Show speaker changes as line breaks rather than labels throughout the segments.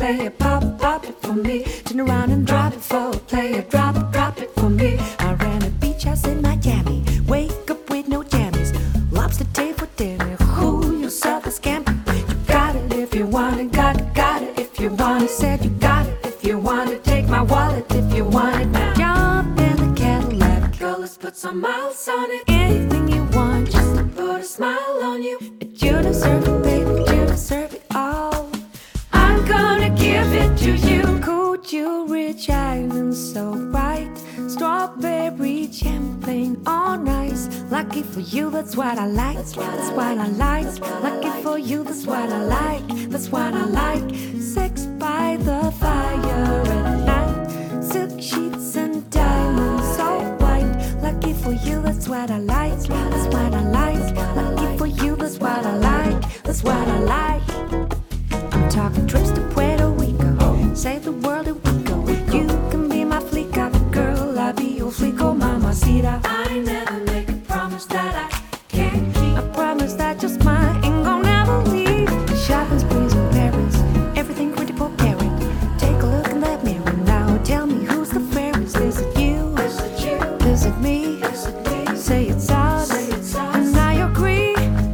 play it, pop it for me. Turn around and drop it for a player, drop it for me. I ran a beach house in Miami, wake up with no jammies. Lobster tail for dinner, who yourself a scampi. You got it if you want it, got it if you want it. Said you got it if you want it, take my wallet if you want it now. Jump in the Cadillac, girl, let's put some miles on it. Anything you want, just to put a smile on you. You deserve it, baby, you deserve it all. I'm gonna give it to you. Cold, you rich island, so bright. Strawberry champagne on ice. Lucky for you, that's what I like. That's what I like. Lucky for you, that's what I like. That's what I like. Sex by the fire at night. Silk sheets and diamonds, so white. Lucky for you, that's what I like. That's what I like. Lucky for you, that's what I like. That's what I like. I'm talking trips to Puerto Rico. Save the world if we go. You can be my flica, girl. I'll be your flico, mamacita. I never make a promise that I can't keep. I promise that just mine ain't gonna never leave. Shopping sprees in Paris, everything pretty for parent. Take a look in that mirror now. Tell me who's the fairest. Is it you? Is it you? Is it me? Is it me? Say it's us. And I agree.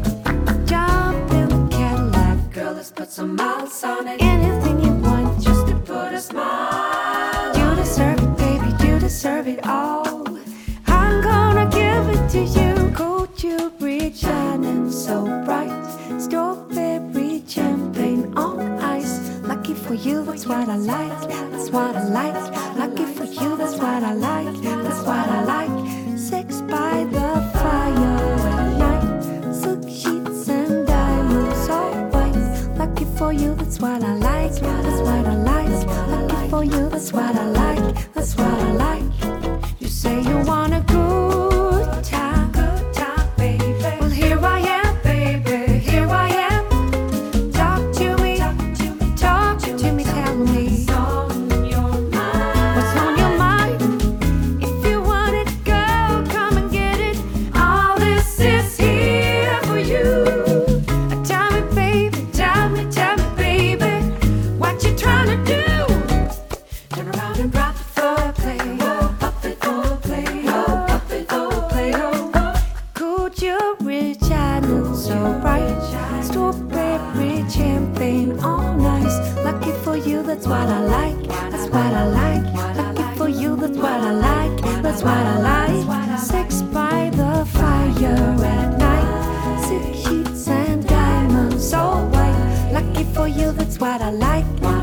Jump in the Cadillac, girl, let's put some miles on it. Anything you want, just to put a smile. You deserve it, baby, you deserve it all. I'm gonna give it to you. Cold, you rich, shining so bright. Strawberry champagne on ice. Lucky for you, that's what I like. That's what I like. Lucky for you, that's what I like. That's what I like. Sex by the fire at night. Silk sheets and diamonds, so white. Lucky for you, that's what I like. That's what I like. Lucky for you, that's what I like. That's what I like. You say you want a good time, baby. Well, here I am, baby. Here I am. Talk to me, talk to me, tell me what's on your mind. What's on your mind? If you want it, girl, come and get it. All this is here for you. Tell me, baby, tell me, baby, what you trying to do? Turn around and drop it for a play. Pop it for a play. Pop it for a play. Could you rich, I know so bright. Strawberry champagne on ice. Lucky for you, that's what I like. That's what I like. Lucky for you, that's what I like. That's what I like. Sex by the fire at night. Silk sheets and diamonds, so white. Lucky for you, that's what I like.